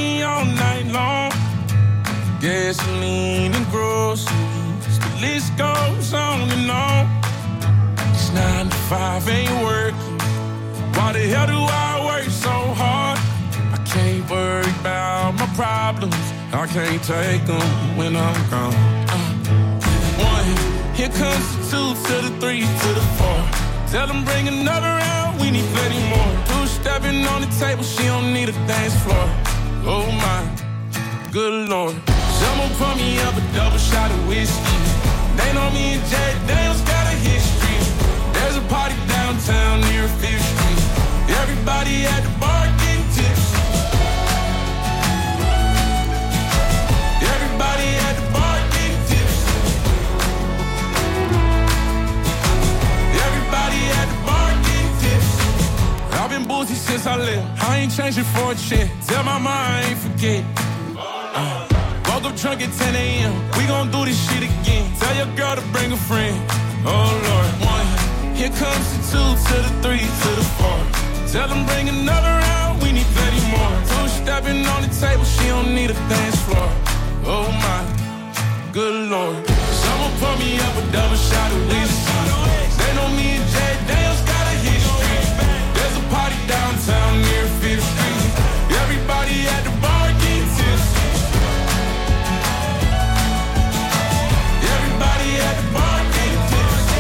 me all night long. Gasoline and groceries, the list goes on and on. This 9 to 5 ain't working. Why the hell do I work so hard? I can't worry about my problems. I can't take them when I'm gone. 1, here comes the 2 to the 3 to the 4. Tell them bring another round, we need plenty more. 2 stepping on the table, she don't need a dance floor. Oh my, good Lord. Someone pour me up a double shot of whiskey. They know me and Jay Daniels got a history. There's a party downtown near 5th Street. Everybody at the bar getting tipsy. Everybody at the bar getting tipsy. Everybody at the bar getting tipsy. I've been boozy since I left. I ain't changing for a check. Tell my mind I ain't forget. Woke up drunk at 10 a.m. We gon' do this shit again. Tell your girl to bring a friend. Oh Lord. 1, here comes the 2 to the 3 to the 4. Tell them bring another round, we need plenty more. 2 stepping on the table, she don't need a dance floor. Oh my, good Lord. Someone pour me up a double shot of whiskey. They know me and Jay Daniels got a history. There's a party downtown near 5th Street. Everybody at the bar getting tipsy. Everybody at the bar getting tipsy.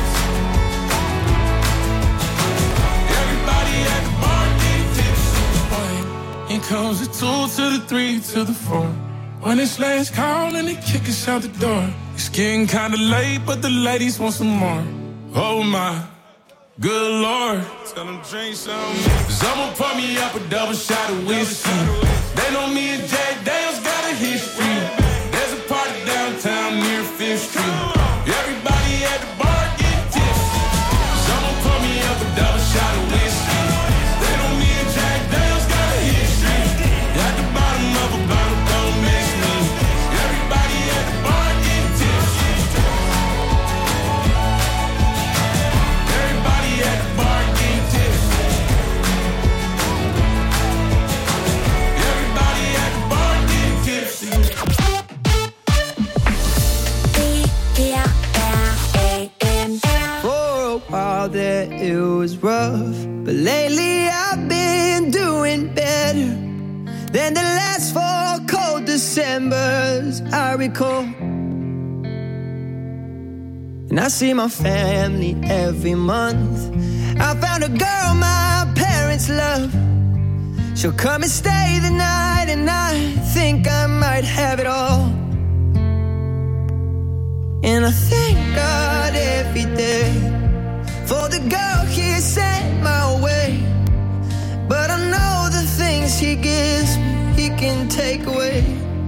Everybody at the bar getting tipsy. Here comes the 2 to the 3 to the 4. When it's last call and they kick us out the door. It's getting kinda late, but the ladies want some more. Oh my, good Lord. Tell them drink some. Someone pour me up a double shot of whiskey. They know me and Jay Daniels got a history. There's a party downtown near 5th Street. Everybody at the bar getting tipsy. Someone pour me up a double shot of whiskey. They know me and Jay Daniels got a history. At the bottom of a bottle, don't miss me. Everybody at the bar getting tipsy. Everybody at the bar getting tipsy. Everybody at the bar getting tipsy. For a while there it was rough, but lately I've been doing better than the last 4 cold Decembers I recall. And I see my family every month. I found a girl my parents love. She'll come and stay the night, and I think I might have it all. And I thank God every day for the girl he sent my way. But I know the things he gives me, he can take away.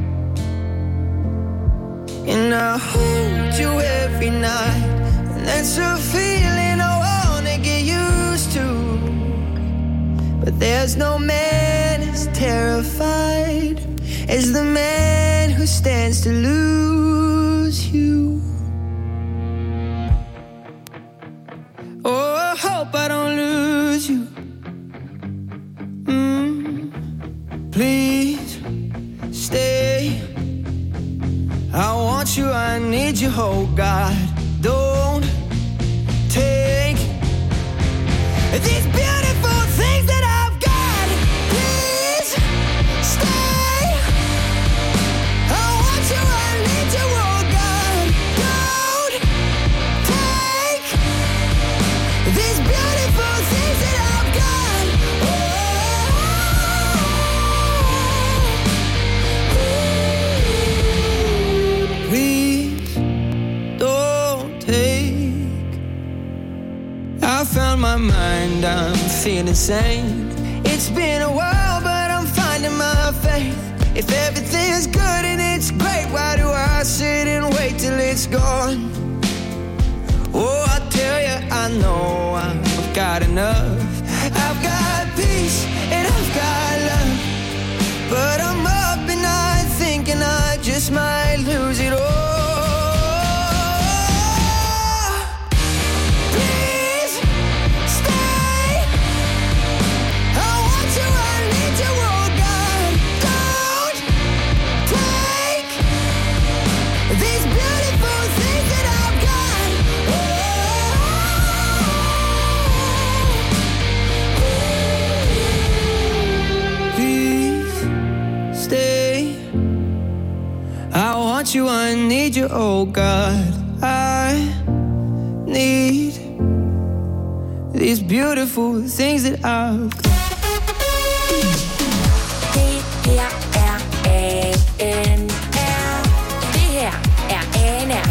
And I hold you every night, and that's a feeling I wanna get used to. But there's no man as terrified as the man who stands to lose you. Oh, I hope I don't lose you. Please stay. I want you, I need you, oh God. Don't take these beautiful things that I've got. Please stay. I want you, I need you, oh God. Don't take these beautiful things that I've got. Please don't take. I found my mind, I'm feeling sane. It's been a while, but I'm finding my faith. If everything's good and it's great, why do I sit and wait till it's gone? Oh, I tell you, I know I've got enough. I've got peace and I've got love. But I'm up at night thinking I just might lose it all. Please stay. I want you, I need you, oh God. want you, I need you, oh God. I need these beautiful things that I've got. Det her er ANR. Det her er ANR.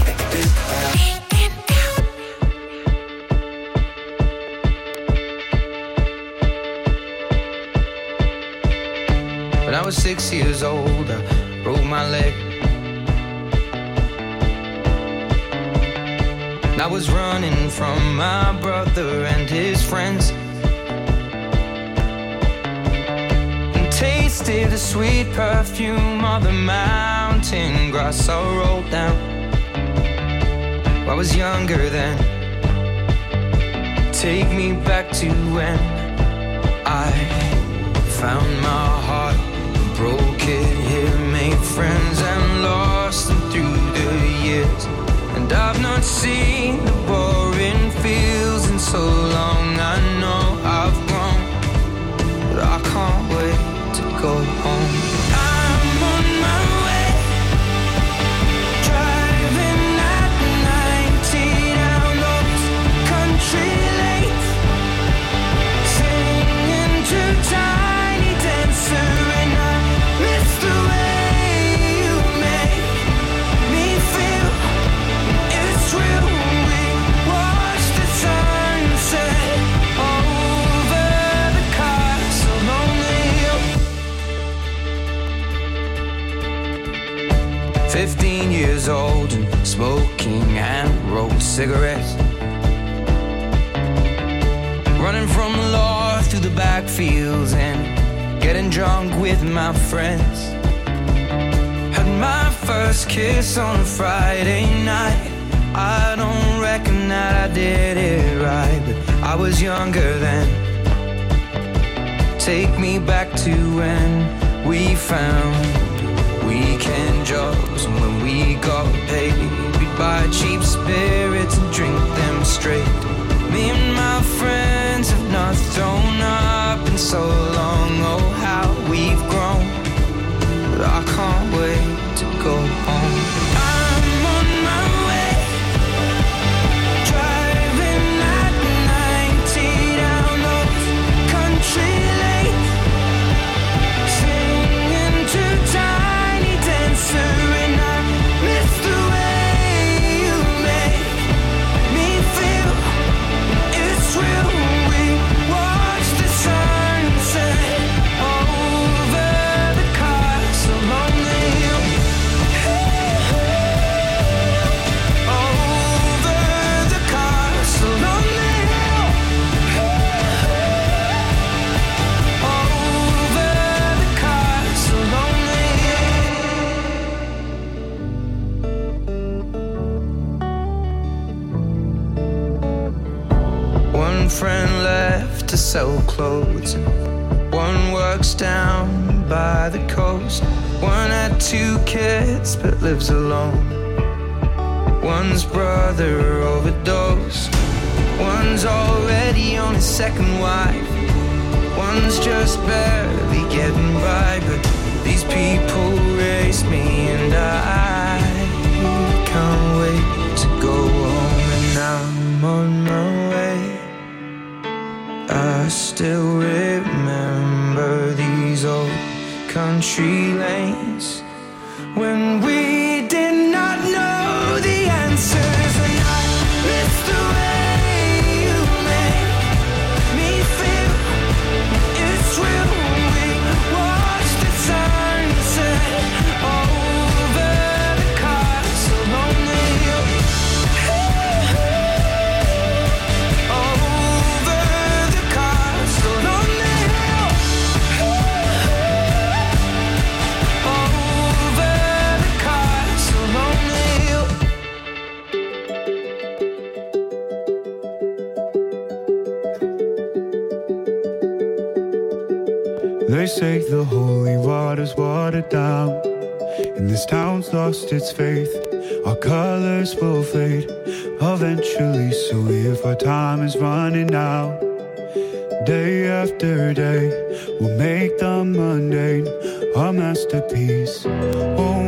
When I was 6 years old, I broke my leg. I was running from my brother and his friends, and tasted the sweet perfume of the mountain grass I rolled down. I was younger then. Take me back to when I found my heart, broke it here, made friends and lost them through the years. And I've not seen the boring fields in so long. I know I've grown, but I can't wait to go home. I'm on my way, driving at 90 down those country lanes, singing to Tiny Dancer, and I miss the way you make me feel. It's real. We watch the sunset over the castle on the hill. 15 years old and smoking and rolled cigarettes, running from the law through the backfields and getting drunk with my friends. Had my first kiss on a Friday night. I don't reckon that I did it right, but I was younger then. Take me back to when we found weekend jobs, and when we got paid, we'd buy cheap spirits and drink them straight. Me and my friends have not thrown up in so long. Oh, how we've grown, but I can't wait to go home. I'm on my way, driving at 90 down those country lanes, singing to Tiny Dancer, and I miss the way you make me feel. It's real. We watch the sunset over the castle on the hill. Over the castle on the hill. Over the castle on the hill. One friend left to sell clothes, one works down by the coast. One had 2 kids but lives alone. One's brother overdosed. One's already on his second wife. One's just barely getting by. But these people raised me, and I can't wait to go home. And I'm on my way. I still remember these old country lanes when we did not know the answers, and I miss the way you make me feel. It's real. We watch the sunset over the castle on the hill. Over the castle on the hill. Over the castle on the hill. They say the holy water's watered down, and this town's lost its faith. Our colors will fade eventually, so if our time is running out, day after day, we'll make the mundane a masterpiece. Oh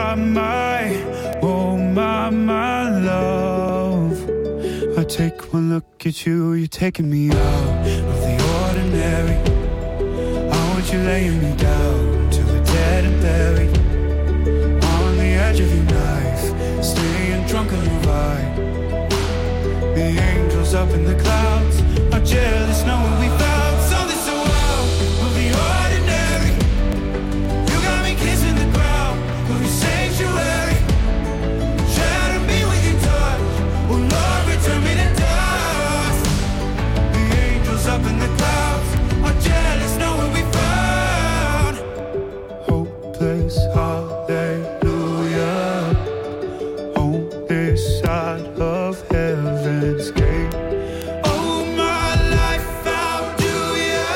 my love. I take one look at you, you're taking me out of the ordinary. I want you laying me down till we're dead and buried. On the edge of your knife, staying drunk on your vibe. The angels up in the clouds are jealous knowing we found something so out of the ordinary. You got me kissing the ground of your sanctuary. Shatter me with your touch, oh Lord, return me to dust. The angels up in the clouds are jealous knowing we found hopeless hallelujah on this side of heaven's gate. Oh my life, how do ya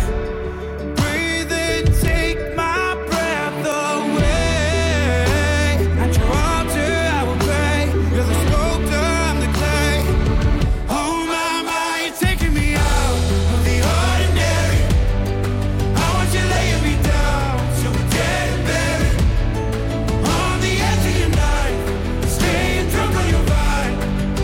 breathe and take my breath away? At your altar I will pray. You're the sculptor, I'm the clay. Oh my, you're taking me out of the ordinary. I want you laying me down till we're dead and buried. On the edge of your knife, staying drunk on your vine.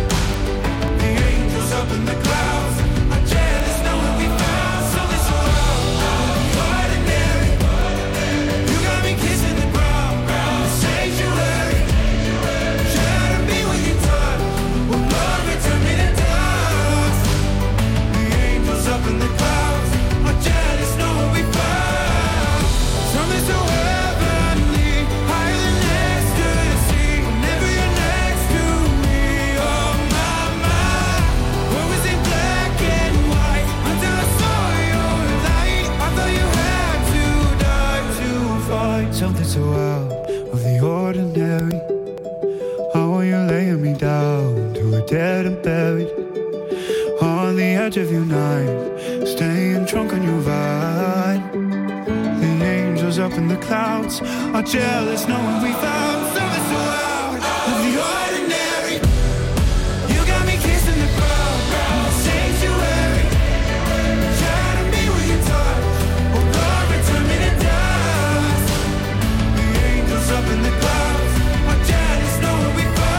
The angels up in the clouds are jealous knowing we found something so out of the ordinary. You got me kissing the ground in the sanctuary. Shatter me with your touch, oh Lord, return me to dust. The angels up in the clouds are jealous knowing we found something so heavenly, higher than ecstasy. Whenever you're next to me, oh my, what was it black and white until I saw your light? I thought you had to die to find something so out of the ordinary. How are you laying me down till we're dead and buried? On the edge of your knife, staying drunk on your vine. The angels up in the clouds are jealous knowing we found something so out of the ordinary. You got me kissing the ground in the sanctuary. Shatter me with your touch, oh Lord, return me to dust. The angels up in the clouds are jealous knowing we found.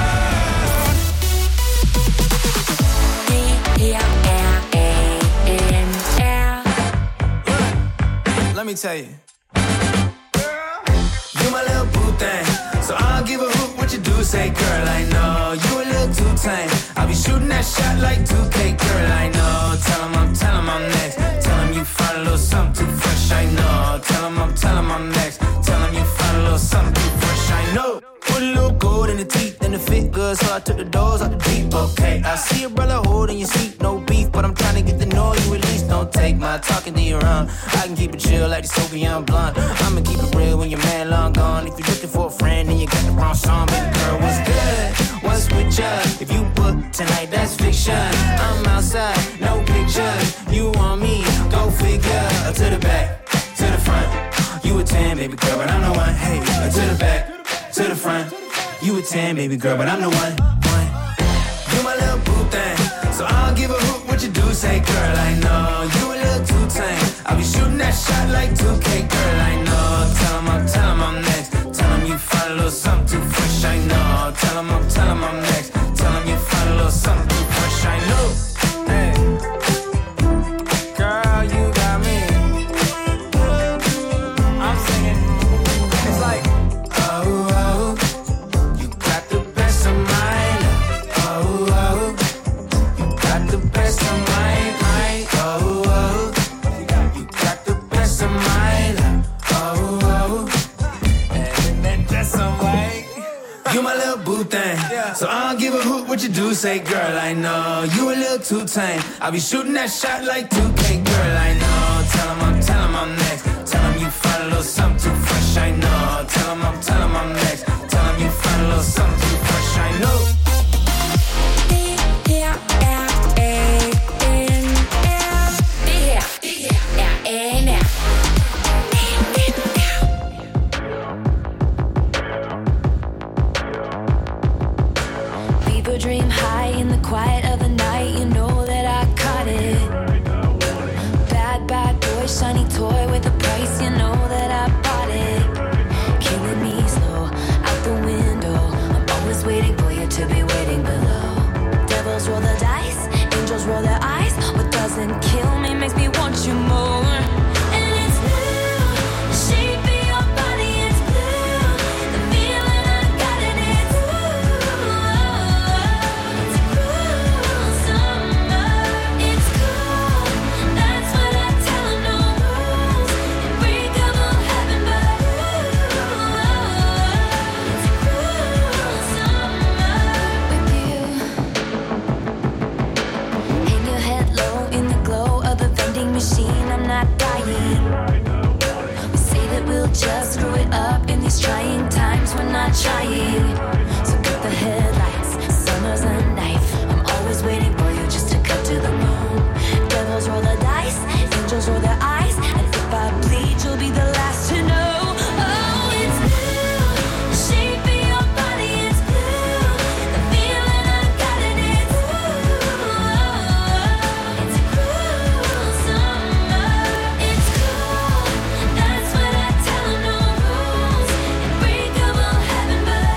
Let me tell you, you my little boo thing, so I'll give a hoot what you do. Say, girl, I know you a little too tame. I'll be shooting that shot like 2K, girl, I know. Tell him I'm next. Tell him you find a little something too fresh, I know. Tell him I'm next. Tell him you find a little something too fresh, I know. Put a little gold in the teeth and the fit good, so I took the doors out the deep. Okay, I see a brother holding your seat, no beef, but I'm trying to get to know you at least. Don't take my talking to your own. I can keep it chill like the Soviet blunt. I'ma keep it real when your man long gone. If you're looking for a friend and you got the wrong song, baby girl, what's good? What's with ya? If you book tonight, that's fiction. I'm outside, no pictures. You want me? Go figure. To the back, to the front. You a 10, baby girl, but I'm the one. Hey, to the back, to the front. You a 10, baby girl, but I'm the one. You my little boo thing, so I'll give a hoot what you do. Say, girl, I know you a little too tame. I'll be shooting that shot like 2K, girl, I know. Tell him I'm next. Tell him you find a little something too fresh, I know. Tell him I'm next. Tell him you find a little something too fresh, I know. Hey, girl, you got me. I'm singing. It's like, oh, you got the best of mine. Oh, you got the best of mine. Oh, you got the best of mine. Oh, and then just some white. You my little boo thing, so I don't give a hoot what you do. Say, girl, I know you a little too tame. I'll be shooting that shot like 2K, girl, I know. Tell him I'm next. Tell him you find a little something too fresh, I know. Tell him I'm next. Tell him you find a little something too fresh, I know. People dream high in the quiet of the night. You know that I caught it. Bad boy, shiny toy with a price. You know that I bought it. up in these trying times. We're not trying. So cut the headlights. Summer's a knife. I'm always waiting for you just to cut to the moon. Devils roll the dice. Angels roll their eyes. And if I bleed, you'll be the last to know. Oh, it's blue. The shape of your body is blue. The feeling I've got it is blue. It's a cruel summer. It's cool. That's what I tell 'em. No rules. Unbreakable heaven, but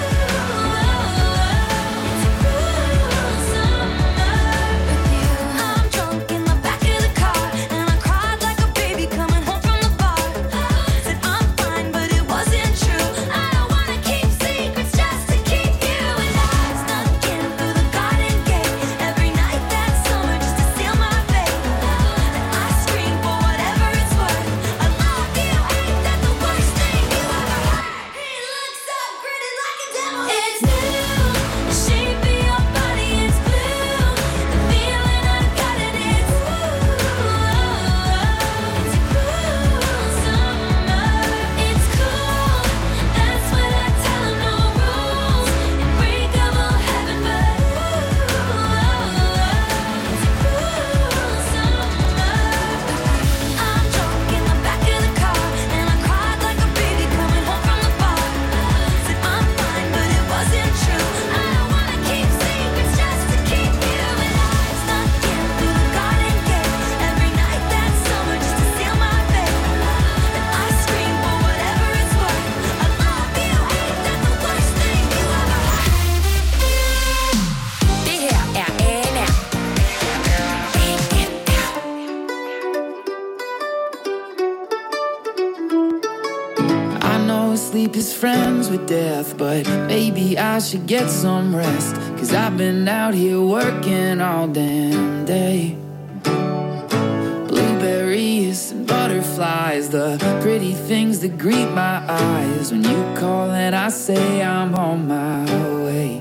it's a cruel summer with you. I'm drunk in the back of the car, and I cried like a baby coming home from the bar. Said I'm fine, but it wasn't true. I don't wanna keep secrets just to keep you. And I snuck in through the garden gate every night that summer just to seal my fate. And I scream for whatever it's worth. I love you, ain't that the worst thing you ever heard? He looks so gritty like a devil. It's blue, the shape of your body is blue. The feeling I've got it is blue. It's a cruel summer. It's cool. That's what I tell 'em. No rules. Unbreakable heaven, but it's a cruel summer. I'm drunk in the back of the car, and I cried like a baby coming home from the bar. Said I'm fine, but it wasn't true. I don't wanna keep secrets just to keep you. And I snuck in through the garden gate every night that summer just to seal my fate. And I scream for whatever it's worth. I love you, ain't that the worst thing you ever heard? Det her er ANR. I know sleep is friends with death, but maybe I should get some rest. 'Cause I've been out here working all damn day. Blueberries and butterflies, the pretty things that greet my eyes. When you call and I say I'm on my way.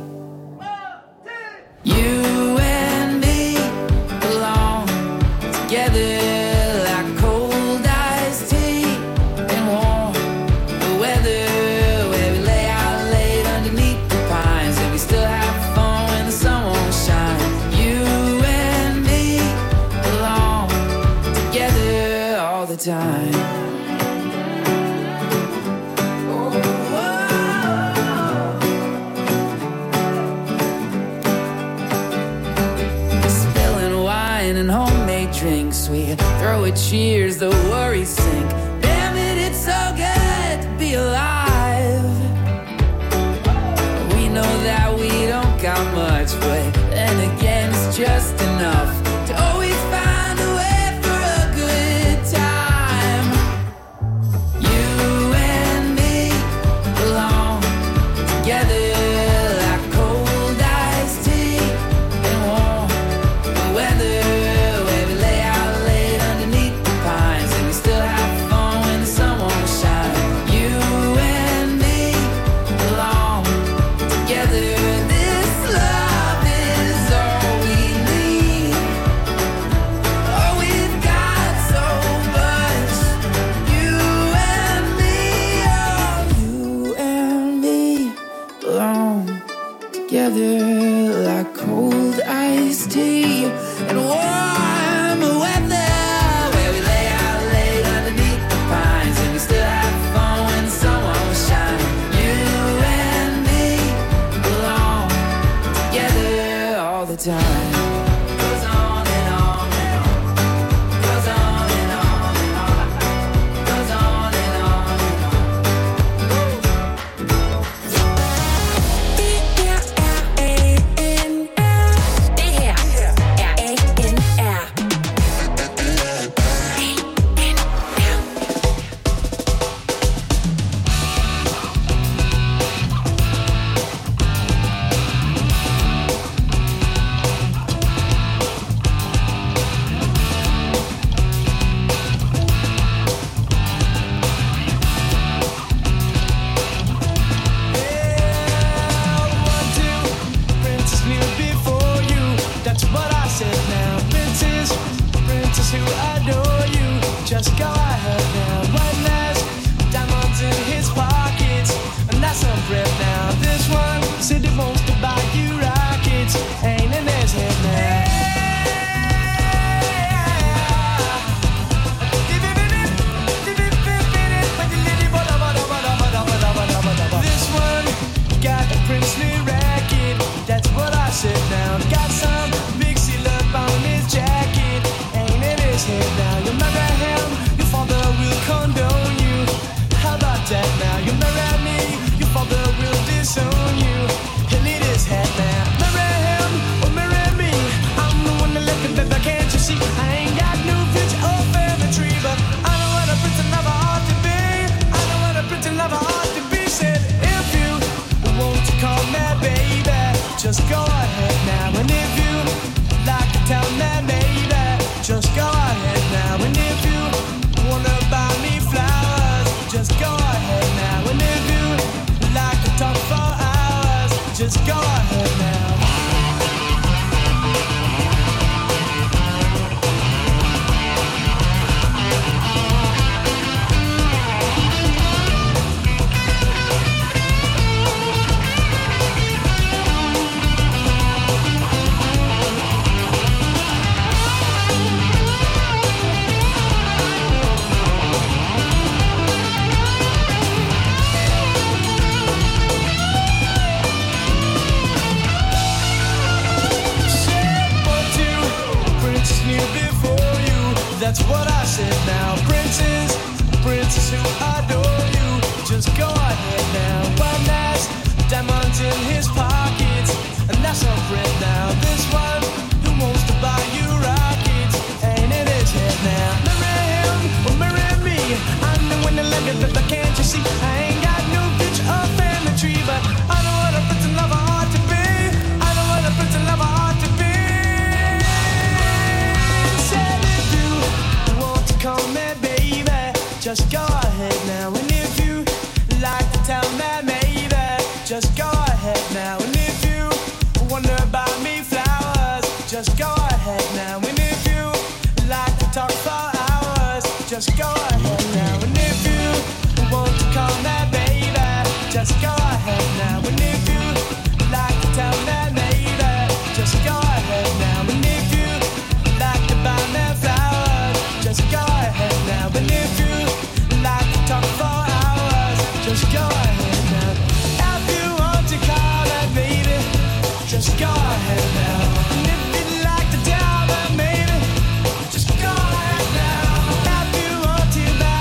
You and me belong together like cold iced tea and warm the weather, where we lay out late underneath the pines, and we still have fun when the sun won't shine. You and me belong together all the time. Spilling wine and homemade drinks, we throw a cheers, the worries sink. Damn it, it's so good to be alive. We know that we don't got much, but then again it's just enough to always find a way for a good time. marry me, your father will disown you. He'll need his head now. Marry him or marry me, I'm the one that left it, baby, can't you see? I ain't got no future or family tree, but I know what a prince and lover ought to be. I know what a prince and lover ought to be. Said if you want to call me baby, just go ahead now. And if you like to tell me maybe, just go ahead now. And if you wanna buy me flowers, just go ahead now. And if you like to talk for hours, just go ahead now. That's what I said now. Princes who adore you, just go ahead now. One has diamonds in his pockets, and that's a friend now. This one who wants to buy you rockets, ain't in his head now. Marry him or marry me, I'm the one that love you, but can't you see? I ain't got no future or family tree, but I know what a prince and lover ought to be. I know what a prince and lover ought to be. Said if you want to call me baby, just go ahead now. And if you like to tell me maybe, just go ahead now. And if you wonder buy me flowers, just go ahead now. And if you like to talk for hours, just go ahead now. And if you want to call me baby, just go ahead now. And if you like to tell me maybe, just go ahead now. And if you like to buy me flowers, just go ahead now. And if you like to talk for hours, just go ahead now. If you want to call me baby, just go ahead now. And if you'd like to tell me maybe, just go ahead now. If you want to buy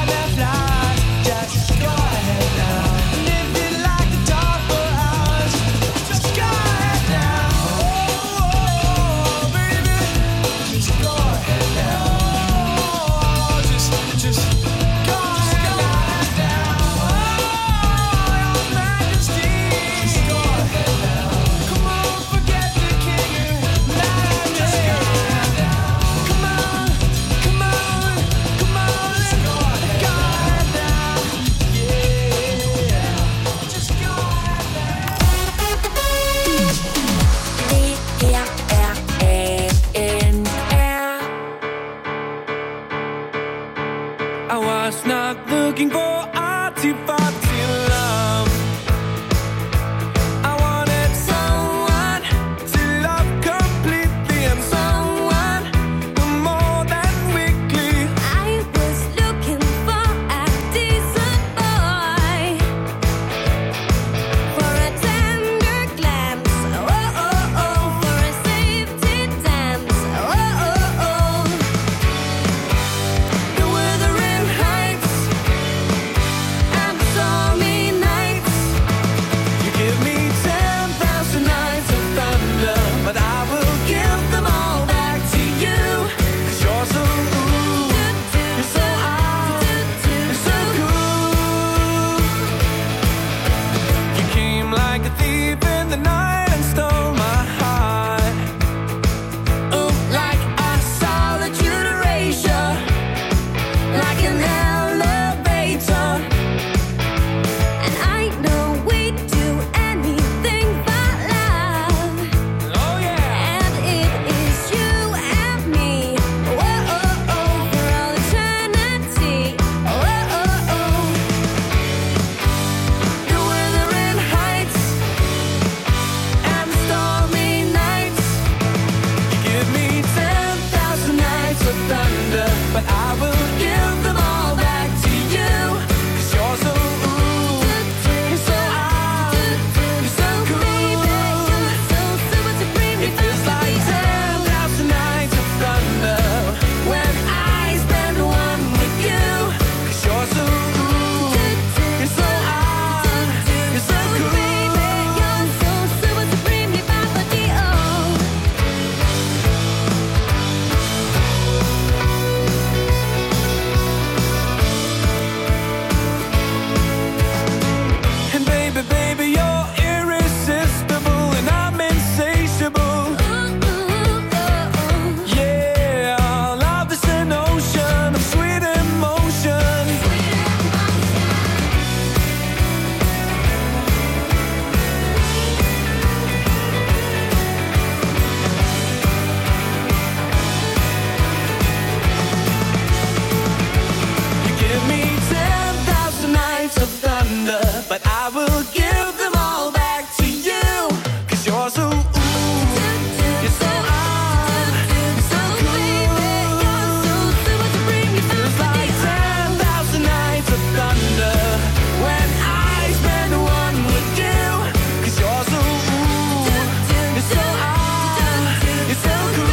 but I will give them all back to you. 'Cause you're so you're so you're so cool. Feels like 10,000 nights of thunder when I spend one with you. 'Cause you're so you're so you're so cool.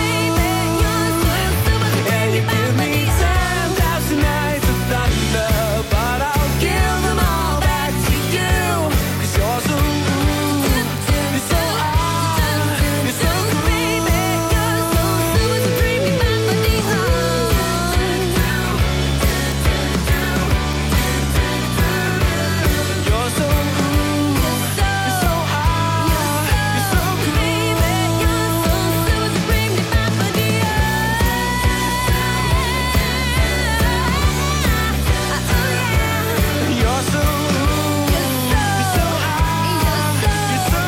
And you give me 10,000 nights of thunder, but I'll give them all back to you. 'Cause you're so you're so you're so cool. You're so you're so you're so you're so you're so you're so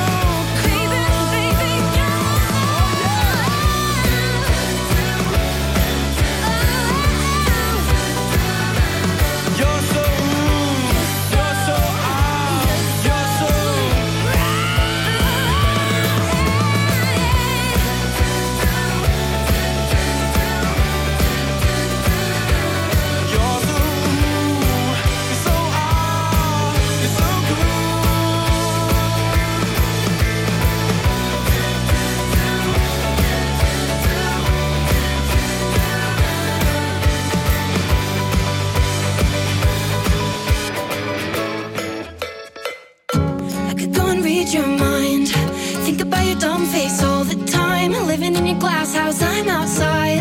you're so you're so you're so you're so you're so cool. I could go and read your mind. Think about your dumb face all the time. Living in your glass house, I'm outside.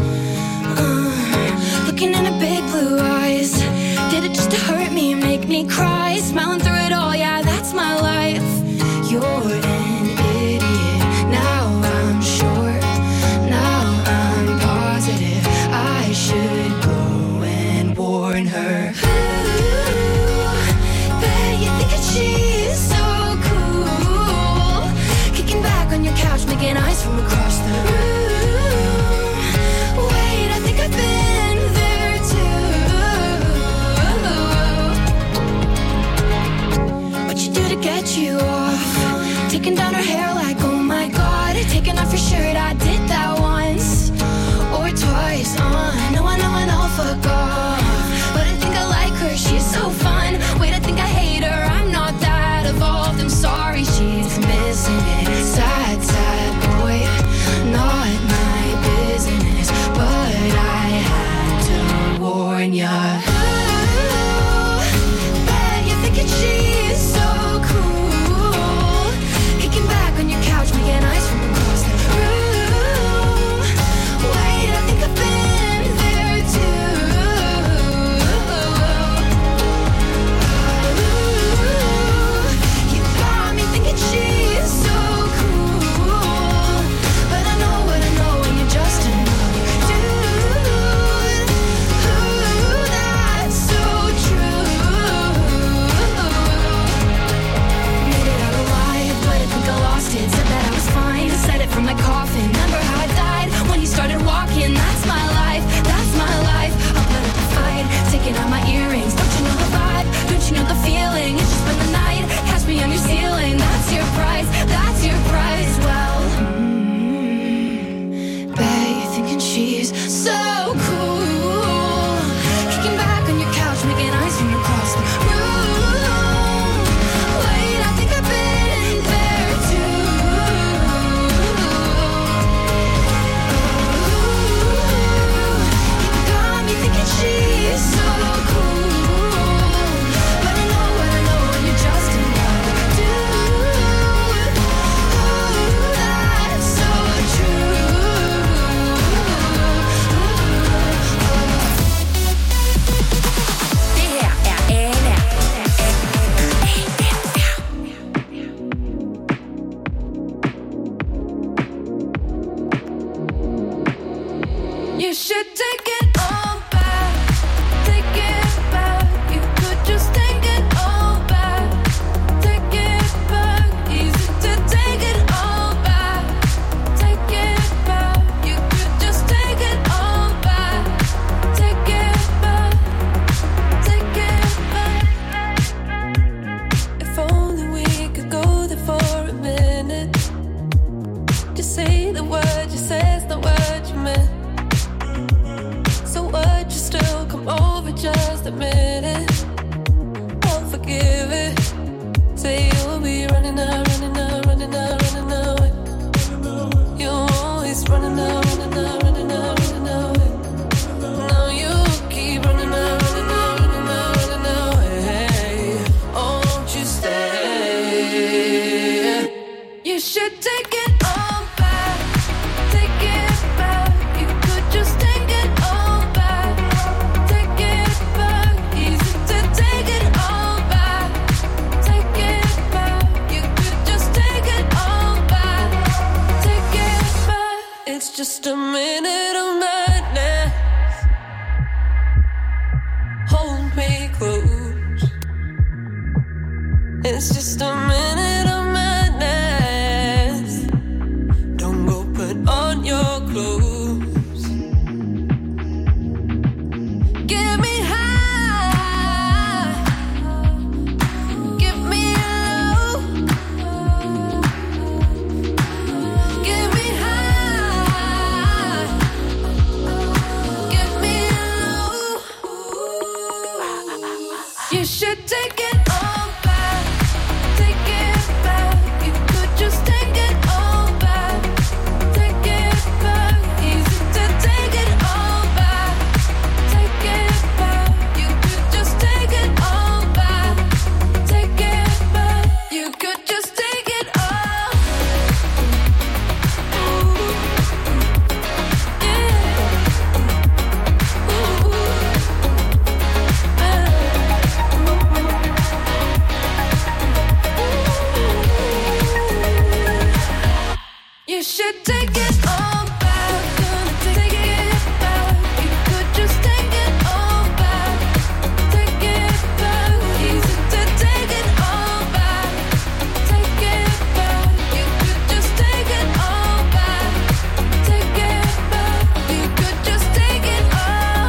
Looking in her big blue eyes. Did it just to hurt me and make me cry? Smiling through it all, yeah, that's my life. You're an idiot. Now I'm sure. Now I'm positive. I should go and warn her. Bet you think that she's so cool. Kicking back on your couch, making eyes from across the room. Wait, I think I've been there too. What you do to get you off? Taking down her hair like, oh my god. Taking off your shirt, I did that once or twice. I know, fuck off. But I think I like her, she's so fun. Wait, I think I hate her, I'm not that evolved. I'm sorry, she's missing it. Sad, sad boy, not my business. But I had to warn ya. Bet you're thinking she's so cool. Kicking back on your couch. just admit it. Won't forgive it. Say you'll be running out, running out, running out, running away. You're always running out, running out, running out, running away. Now you keep running out, running out, running out, running away. Oh, won't you stay? You should take it all back, take it back. You could just take it all back, take it back. Easy to take it all back, take it back. You could just take it all back, take it back. It's just a minute of madness. Hold me close. It's just a minute of madness. Don't go put on your clothes. Get me high, get me low. Get me high, get me low. You should take it all back, take it back. You could just take it all back, take it back. Easy to take it all back, take it back. You could just take it all back, take it back. You could just take it all. Ooh, yeah. You should take it all back, gonna take it back. You could just take it all back, take it back. Easy to take it all back, take it back. You could just take it all back, take it back. You could just take it all.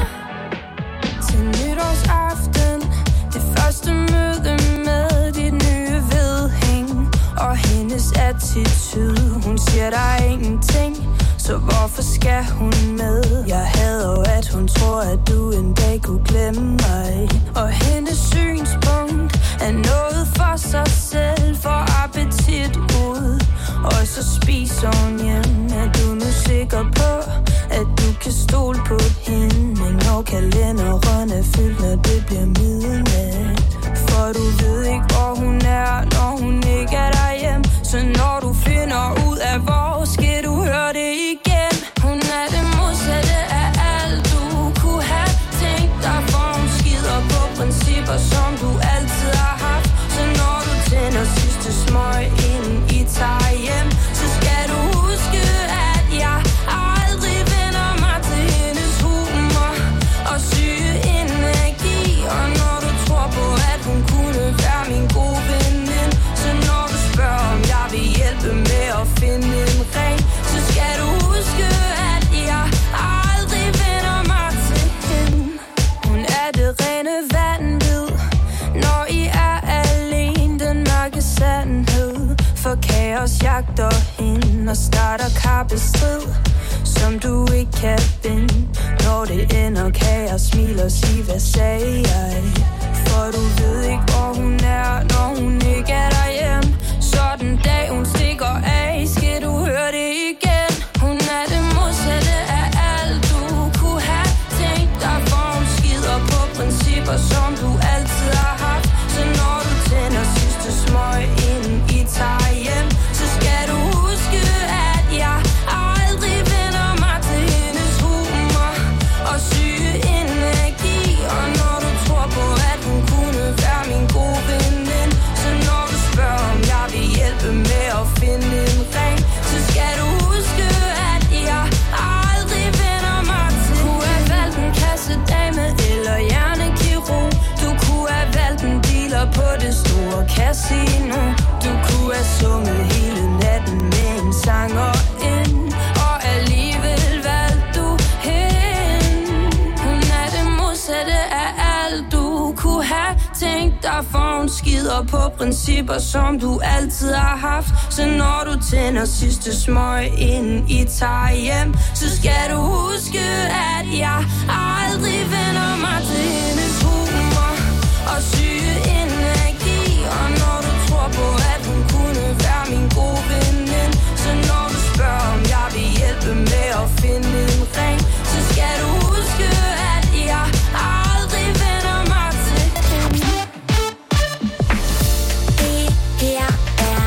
Til nytårsaften, det første møde med dit nye vedhæng og hendes attitude. Hun siger der er ingenting, så hvorfor skal hun med? Jeg hader jo, at hun tror, at du en dag kunne glemme mig. Og hendes synspunkt er noget for sig selv, for appetit ud. Og så spiser hun hjem. Er du nu sikker på, at du kan stole på hende? Når kalenderen er fyldt, når det bliver midnat. For du ved ikke, hvor hun er, når hun ikke er derhjemme. Så når du finder ud af, hvor skal du høre det igen. Hun er det modsatte af alt, du kunne have tænkt dig. For hun skider på principper, som du altid har haft. Så når du tænder sidste smøg, inden I tager hjem, så skal du huske, at jeg aldrig vender mig til hendes humor og syge energi. Og når du tror på, at hun kunne være min gode veninde, så når du spørger, om jeg vil hjælpe med at finde en ring, så skal du huske, at jeg aldrig vender mig til hende. Hun er det rene vanvid, når I er alene, den mørke sandhed. For kaos jagter hende og starter kappestrid, som du ikke kan vinde. Når det ender, kan jeg smile og sige, hvad sagde jeg? For du ved ikke, hvor hun er, når hun ikke er derhjemme. Så den dag hun stikker af, skal du høre det igen. Hun er det modsatte af alt, du kunne have tænkt dig. For hun skider på principper, som du altid har haft. Så når du tænder sidste smøg, inden I tager hjem, så skal du huske, at jeg aldrig vender mig til hendes humor og syge energi. Og når du tror på, at hun kunne være min gode veninde, så når du spørger, om jeg vil hjælpe med at finde en ring, så skal du huske, at jeg aldrig vender mig til. Du kunne have valgt en kassedame eller hjernekirurg. Du kunne have valgt en dealer på det store casino. Du kunne have sunget hele natten med en sanger ind, og alligevel valgte du hende. Hun er det modsatte af alt, du kunne have tænkt dig. For hun skider på principper, som du altid har haft. Så når du tænder sidste smøg, inden I tager hjem, så skal du huske, at jeg aldrig vender mig til hendes hus. og syge energi. Og når du tror på, at hun kunne være min gode veninde, så når du spørger, om jeg vil hjælpe med at finde en ring, så skal du huske, at jeg aldrig vender mig til hende. Det her er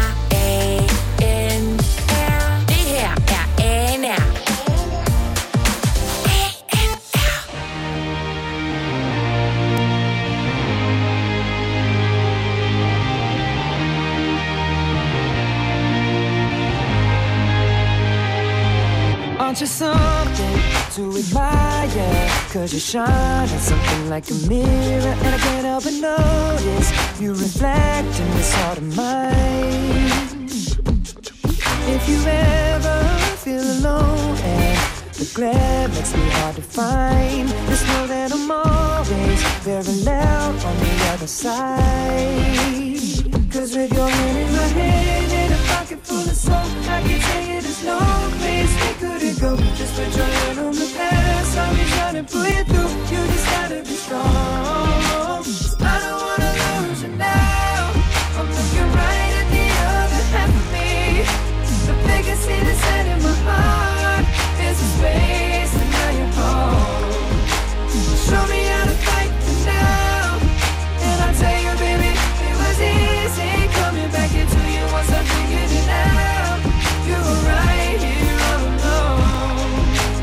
ANR. Det her er ANR. Aren't you something to admire? Cause you shine at something like a mirror, and I can't help but notice you reflect in this heart of mine. If you ever feel alone and the glare makes me hard to find, just know that I'm always very loud on the other side. Cause with your hand in my hand and a pocket full of soap, I can tell you there's no place we couldn't go. Just put your hand on the past, I'll be trying to pull you through. You just gotta be strong. I don't wanna lose you now. I'm looking right at the other half of me. The biggest thing that's set in my heart is a space, and now you're home. Show me how to fight for now, and I'll tell you, baby, it was easy coming back into you once I figured it out. You were right here all alone.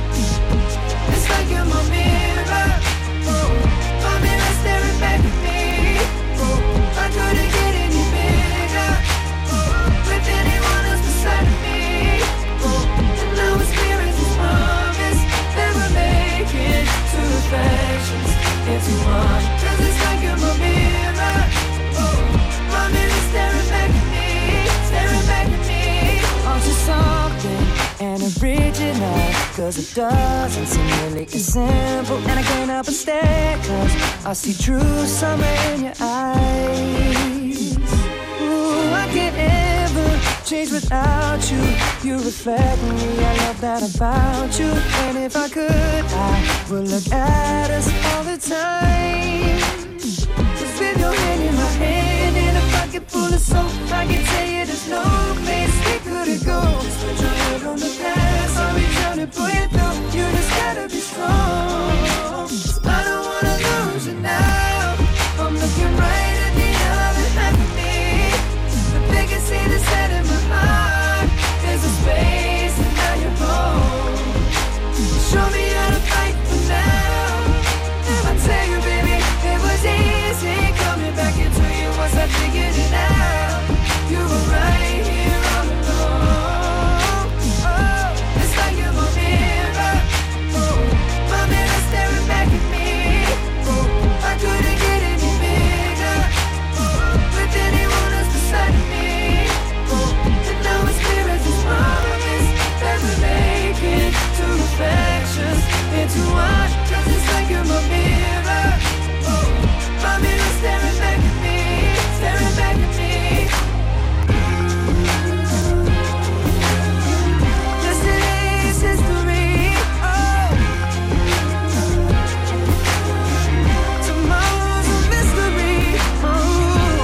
It's like you're my mirror, oh, my mirror staring back at me. Oh, I couldn't get any bigger, oh, with anyone else beside of me. Oh, and now it's clear as this promise that we're making two reflections into one. Cause it's like you're my mirror, oh, my mirror staring back at me, staring back at me. Aren't you something and original? Cause it doesn't seem really as simple, and I can't help but stare, cause I see true summer in your eyes. Ooh, I can't ever change without you. You reflect me, I love that about you. And if I could, I would look at us all the time. Cause with your hand in my hand and a pocket full of soap, I can tell you there's no place we couldn't go. Just put your head on the past, I'll be trying to pull you through. You just gotta be strong. I don't wanna lose you now. I'm looking right at the other half of me. The biggest thing that's set in my heart is a space, and now you're home. Show me how to fight for now, and I tell you, baby, it was easy coming back into you once I figured it out. You were right here all along. Oh, it's like you're my mirror, oh, my mirror staring back at me. Oh, I couldn't get any bigger, oh, with anyone else beside of me. Oh, and now it's clear as this promise that we're making two reflections into one. Cause it's like you're my mirror, oh, my mirror staring back at me, staring back at me. Yesterday's history, oh, tomorrow's a mystery, oh.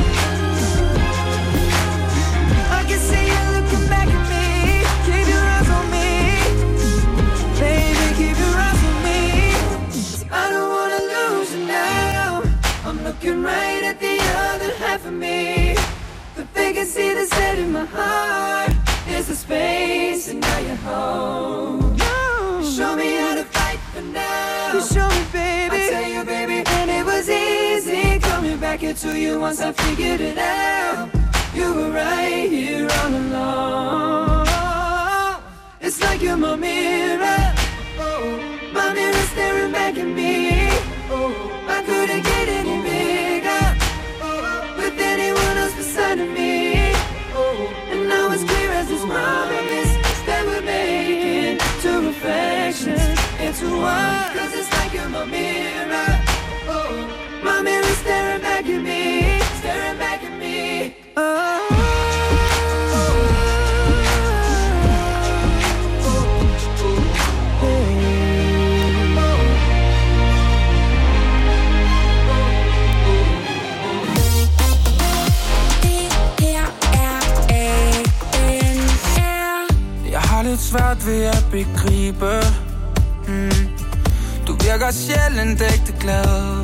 I can see you looking back at me. Keep your eyes on me, baby, keep your eyes on me. 'Cause I don't wanna lose you now. I'm looking right at the other half of me. But they can see the set in my heart is the space, and now you're home. Show me how to fight for now. You show me, baby. I tell you, baby, and it was easy coming back into you once I figured it out. You were right here all along. It's like you're my mirror, oh, my mirror staring back at me. Oh, I couldn't get any bigger, oh, with anyone else beside of me. Oh, and now it's clear as this promise that we're making two reflections into one. Cause it's like you're my mirror, oh, my mirror staring back at me, staring back at me. Oh. svært ved at begribe. Du virker sjældent ægte glad.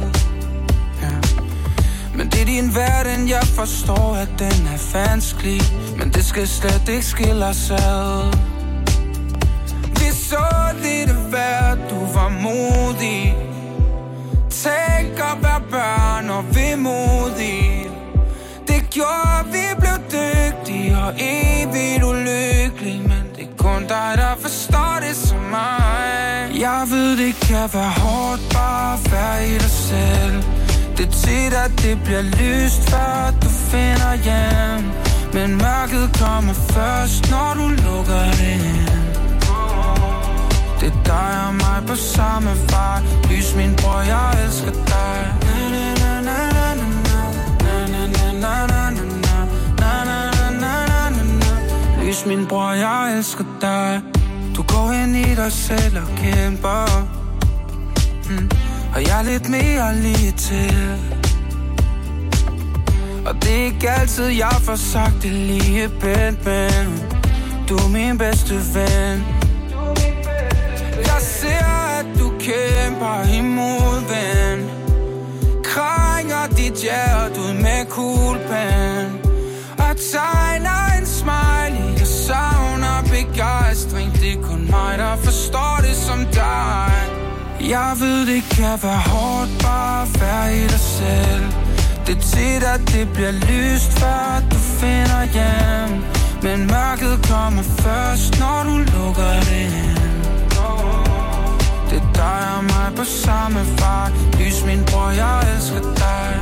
Men det er din verden, jeg forstår, at den er vanskelig. Men det skal slet ikke skille os ad. Vi så lidt værd, du var modig. Tænk at være børn og vemodige. Det gjorde, vi blev dygtige og evigt ulykkelige. Men det er kun dig, der forstår det som mig. Jeg ved, det kan være hårdt bare at være i dig selv. Det er tit, at det bliver lyst, før du finder hjem. Men mørket kommer først, når du lukker det ind. Det er dig og mig på samme vej. Lys, min bror, jeg elsker dig. Lys, min bror, jeg elsker dig. Du går ind i dig selv og kæmper. Og jeg er lidt mere lige til. Og det er ikke altid, jeg får sagt det lige pænt, men du er min bedste ven. Jeg ser, at du kæmper imod, ven. Krænger dit hjerte ud med kuglepen. Og tegner en smiley. Jeg savner begejstring. Det er kun mig, der forstår det som dig. Jeg ved, det kan være hårdt bare at være i dig selv. Det er tit, at det bliver lyst, før du finder hjem. Men mørket kommer først, når du lukker det ind. Det er dig og mig på samme vej. Lys, min bror, jeg elsker dig.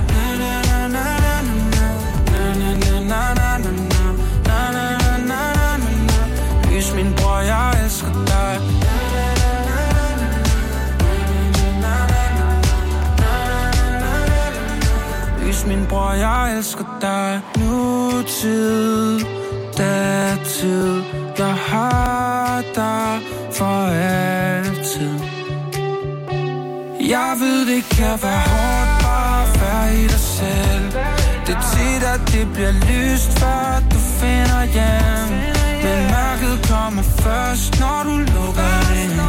Lys, min bror, jeg elsker dig. Lys, min bror, jeg elsker dig. Nutid, datid, jeg har dig for altid. Jeg ved, det kan være hårdt bare at være i dig selv. Det er tit, at det bliver lyst, før du finder hjem. Men mørket kommer først, når du lukker det ind.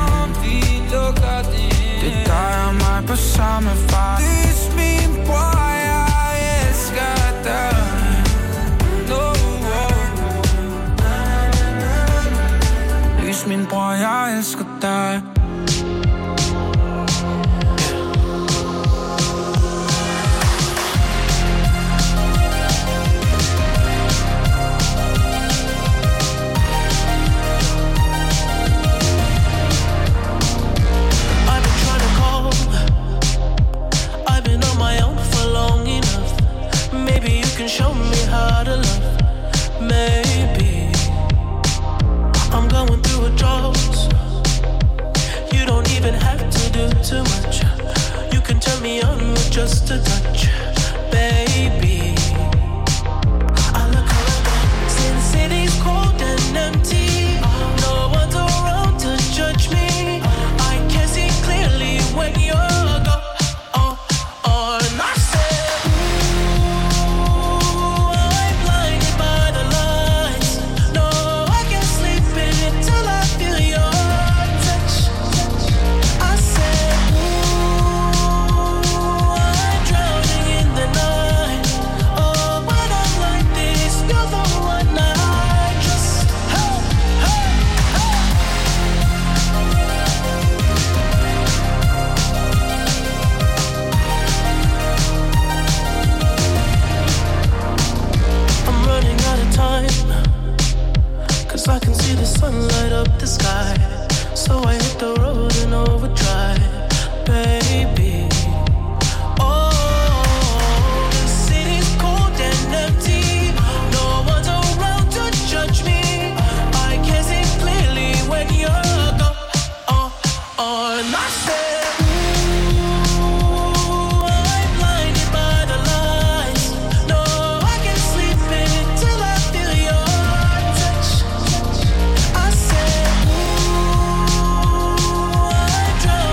Det er dig og mig på samme vej. Lys, min bror, jeg elsker dig. Lys, min bror, jeg elsker dig. Show me how to love. Maybe I'm going through a drought. You don't even have to do too much. You can turn me on with just a touch, baby. I look around, see the city's cold and empty. No one's around to judge me. I can see clearly when you're gone. And I said, I can see the sun light up the sky, so I hit the road in overdrive, baby. Oh, the city's cold and empty. No one's around to judge me. I can see clearly when you're gone. And I said, drown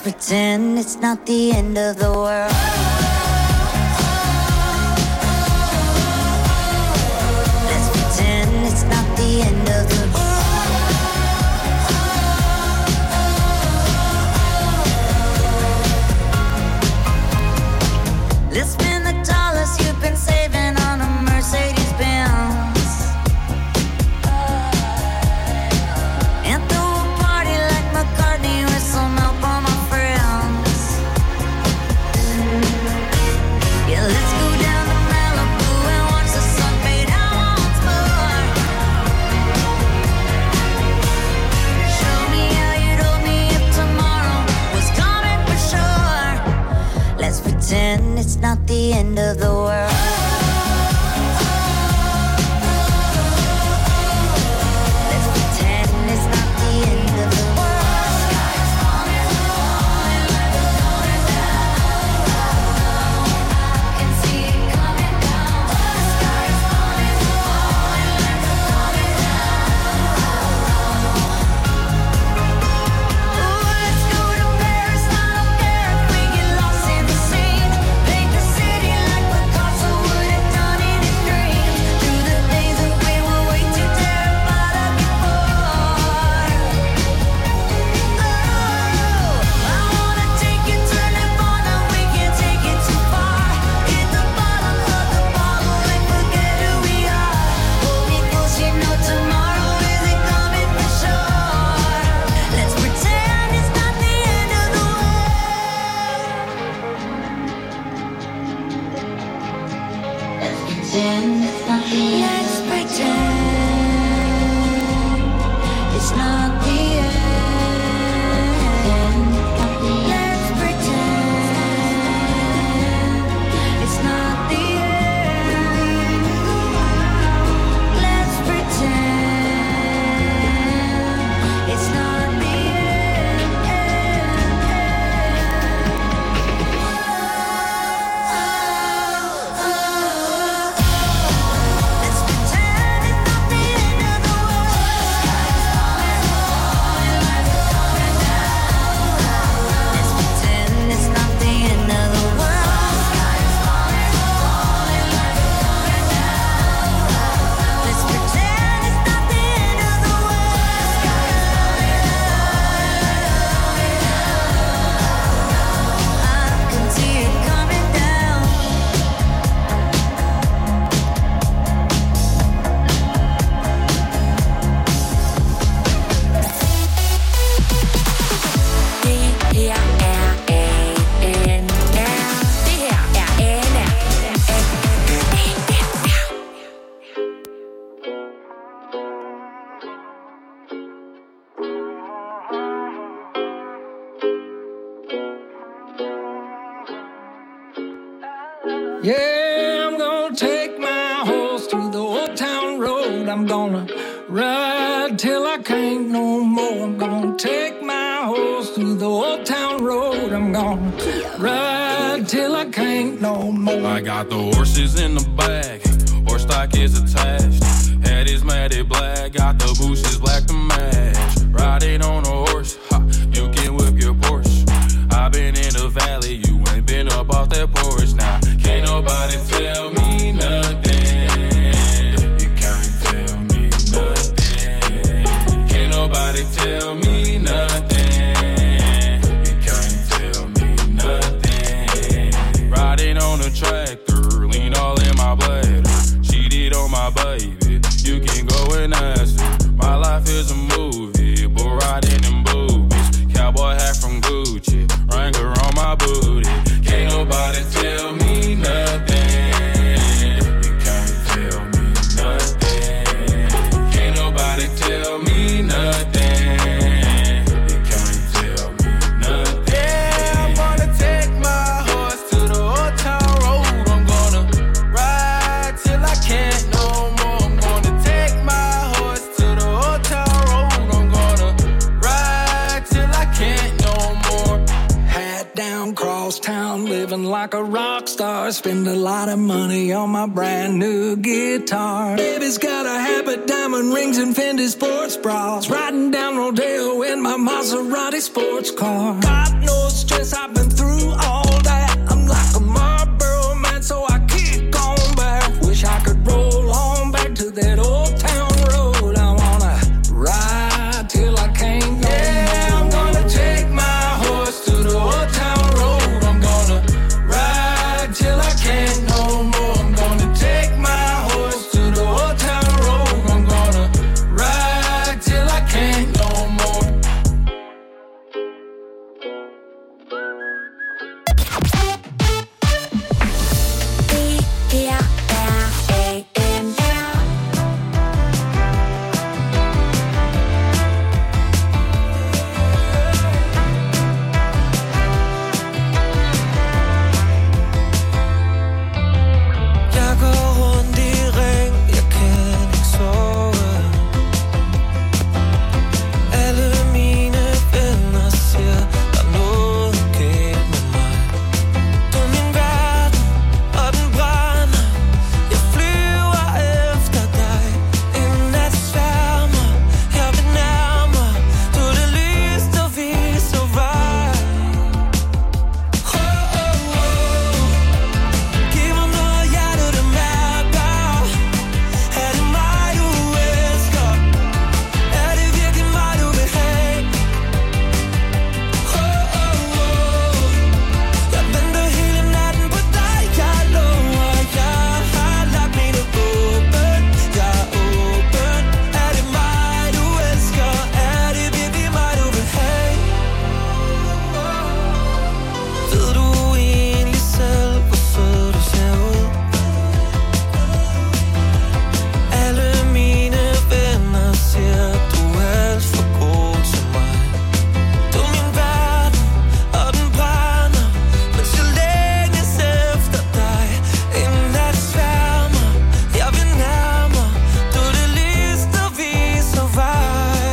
pretend it's not the end of the world. Let's pretend it's not the end of the world. Let's spend the dollars you've been saving on a Mercedes Benz and throw a party like McCartney with some help from my friends. Yeah, let's go down to Malibu and watch the sun fade out once more. Show me how you'd hold me if tomorrow was coming for sure. Let's pretend it's not the end of the world. Let's pretend it's not the end of the world. Sky's falling, falling like it's going down. I can see it coming down. The sky's falling, falling like it's coming down. Ooh, let's go to Paris. I don't care if we get lost in the scene. Paint the city like Picasso would have done in his dreams. Through the days that we were way too terrified of before. Oh, I wanna take you to Nirvana. We can't take it too far. Hit the bottom of the bottle and forget who we are. Hold me close, you know tomorrow isn't coming for sure. Let's pretend it's not the end of the world. Let's pretend it's not the end. Let's pretend it's not the end. Let's pretend it's not the end. Let's pretend it's not the Let's pretend it's not the end of the world. Sky's falling, falling like it's coming down. Let's pretend it's not the end of the world. Sky's falling, falling like it's coming down. Let's pretend it's not the end of the world. Sky's falling, I can see it coming down. Det her er ANR. Det her er ANR. Yeah, I'm gonna take my horse through the old town road. I'm gonna ride till I can't no more. I'm gonna take my horse through the old town road. I'm gonna ride till I can't no more. I got the horses in the back, horse stock is attached. Head is matted black, got the bushes black to match. Riding on a horse, ha, you can whip your Porsche. I've been in the valley, you ain't been up off that porch. Now, can't nobody tell me nothing. You can't tell me nothing. Can't nobody tell me nothing. You can't tell me nothing. Riding on a tractor, lean all in my bladder. Cheated on my baby, you can go and ask her. My life is a movie, but riding in boobies. Cowboy hat from Gucci, Wrangler on my booty. Can't nobody tell me nothing. You can't tell me nothing. Can't nobody tell me nothing. You can't tell me nothing. Yeah, I'm gonna take my horse to the old town road. I'm gonna ride till I can't no more. I'm gonna take my horse to the old town road. I'm gonna ride till I can't no more. Hat down, cross town, living like a rock star. Spend a lot of money on my brand new guitar. Baby's got a habit, diamond rings and Fendi sports bras. Riding down Rodeo in my Maserati sports car. God knows stress I've been through, all that. I'm like a Marlboro man, so I keep going back. Wish I could roll on back to that old town road. I wanna ride till I can't no more. I'm gonna take my horse to the old town road. I'm gonna ride till I can't no more. I'm gonna take my horse to the old town road. I'm gonna ride till I can't no more. Jeg går rundt i ring, jeg kan ikke sove. Alle mine venner siger, der er noget galt med mig. Du er min verden, og den brænder. Jeg flyver efter dig. En nat sværmer, jeg vil nærmere. Du er det lys, der viser vej. Giv mig noget hjerte, der mærker. Er det mig, du elsker? Er det virkelig mig, du vil have? Jeg venter hele natten på dig, jeg lover. Jeg har lagt mine åben, jeg er åben. Er det mig, du elsker? Er det virkelig mig, du vil have? Ved du egentlig selv, hvor sød du ser ud? Alle mine venner siger, du er alt for god til mig. Du er min verden, og den brænder. Men så længes efter dig. En nat sværmer, jeg vil nærmere. Du er det lys, der viser vej.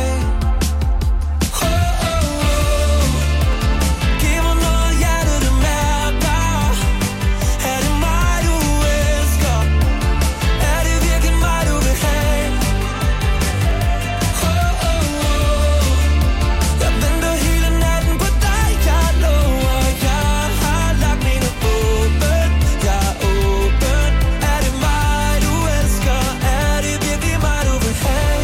Giv mig noget hjerte, der mærker. Er det mig, du elsker? Er det virkelig mig, du vil have? Jeg venter hele natten på dig, jeg lover. Jeg har lagt mine åben, jeg er åben. Er det mig, du elsker? Er det virkelig mig, du vil have?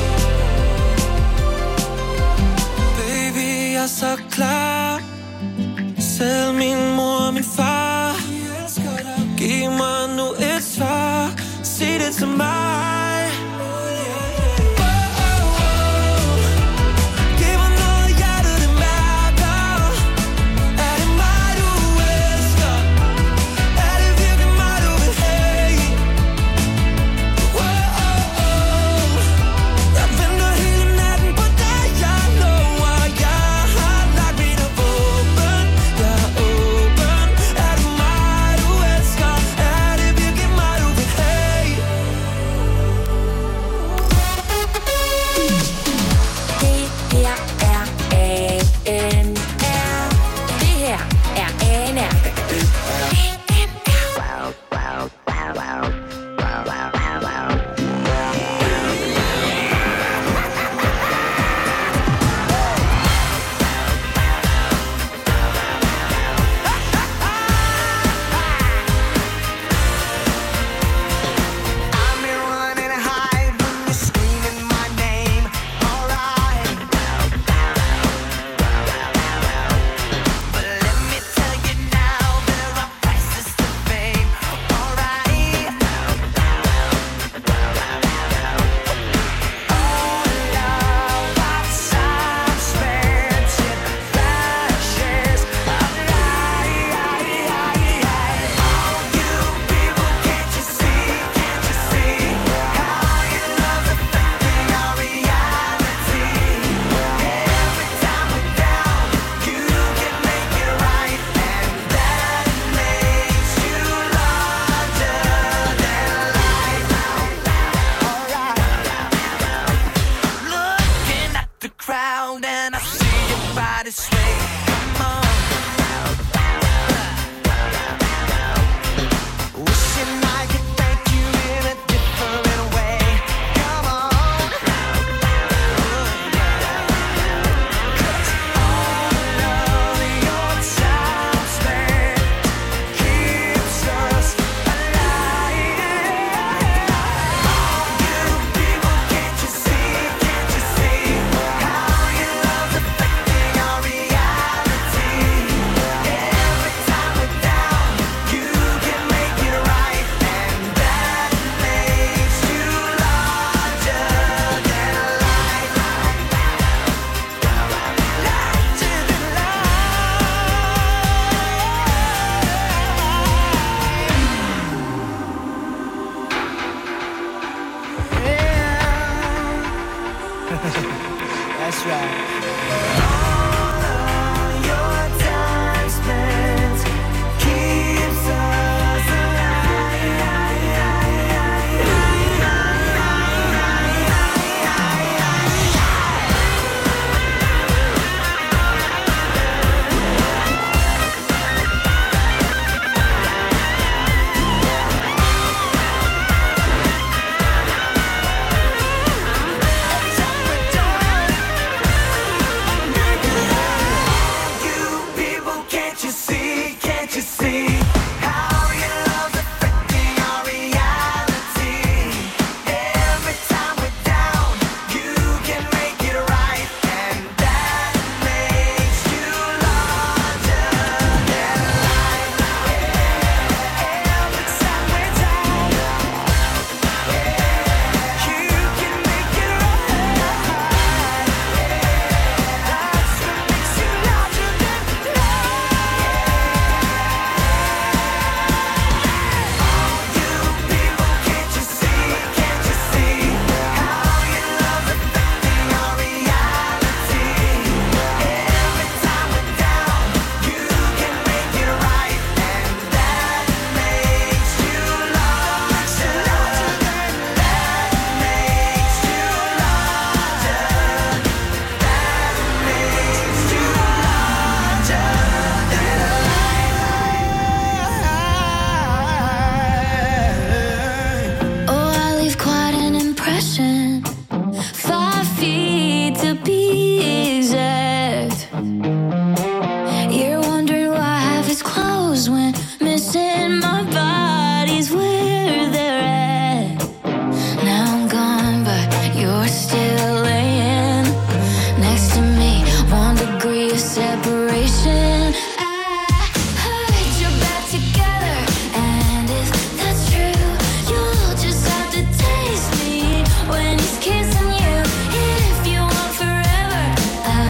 Baby, jeg er så klar. Selv min mor og min far. Giv mig nu et svar. Sig det til mig. Giv mig noget hjerte, det mærker. Er det mig, du elsker? Er det virkelig mig, du vil have? Jeg venter hele natten på dig, jeg lover. Jeg har lagt mine åben, jeg er åben. Er det mig, du elsker? Er det virkelig mig, du vil have? Det her er ANR. I've been running high when you're screaming my name. Alright. But let me tell you now, there are prices to fame. Alright. All love outside spent in flashes of light. All you people, can't you see? Can't you see how your love's affecting our reality? Every time we're down, you can make it right, and that makes you larger than life. Alright. Looking at the crowd and I see your body sway. Come on. Wishing I could thank you in a different way. Come on. 'Cause all of your time That's right.